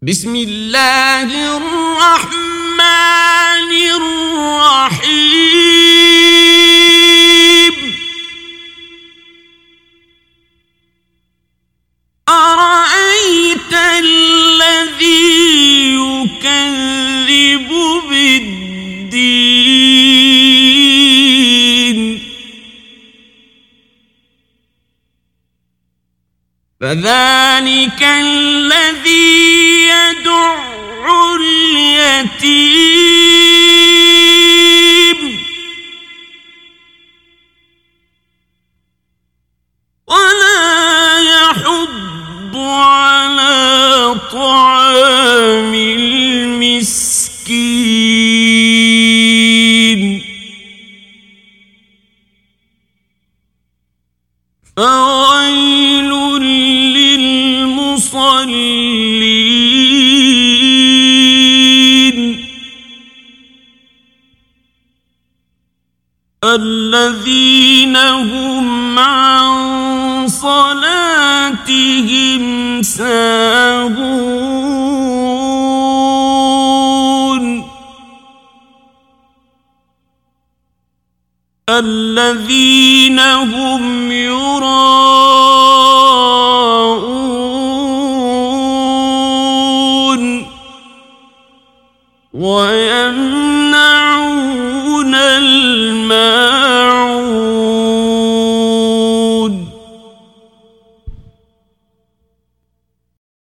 بسم الله الرحمن الرحيم أرأيت الذي يكذب بالدين فذلك الذي يدع اليتيم ولا يحض على طعام المسكين فويل للمصلين الذين هم عن صلاتهم ساهون الذين هم يراءون ويمنعون